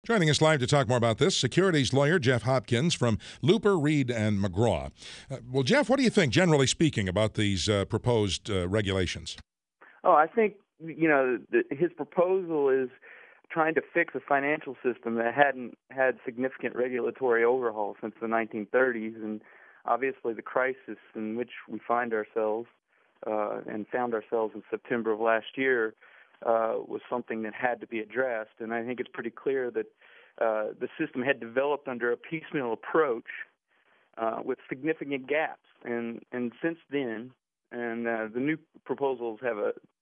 Joining us live to talk more about this, securities lawyer Jeff Hopkins from Looper, Reed, and McGraw. Well, Jeff, what do you think, generally speaking, about these proposed regulations? Oh, I think, his proposal is trying to fix a financial system that hadn't had significant regulatory overhaul since the 1930s. And obviously the crisis in which we find ourselves and found ourselves in September of last year was something that had to be addressed. And I think it's pretty clear that the system had developed under a piecemeal approach with significant gaps. And since then, the new proposals have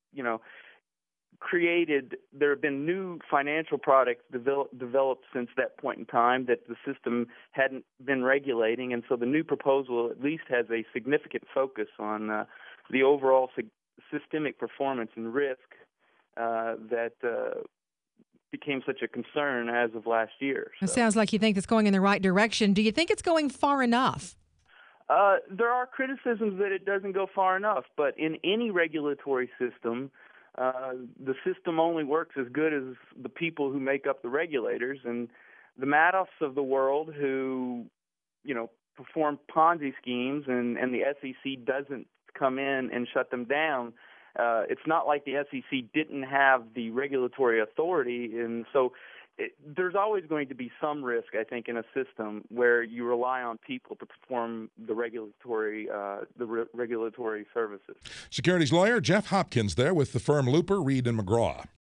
there have been new financial products developed since that point in time that the system hadn't been regulating. And so the new proposal at least has a significant focus on the overall systemic performance and risk that became such a concern as of last year. It sounds like you think it's going in the right direction. Do you think it's going far enough? There are criticisms that it doesn't go far enough, but in any regulatory system, the system only works as good as the people who make up the regulators. And the Madoffs of the world who, perform Ponzi schemes and the SEC doesn't come in and shut them down. It's not like the SEC didn't have the regulatory authority, and so there's always going to be some risk, I think, in a system where you rely on people to perform the regulatory services. Securities lawyer Jeff Hopkins there with the firm Looper, Reed, and McGraw.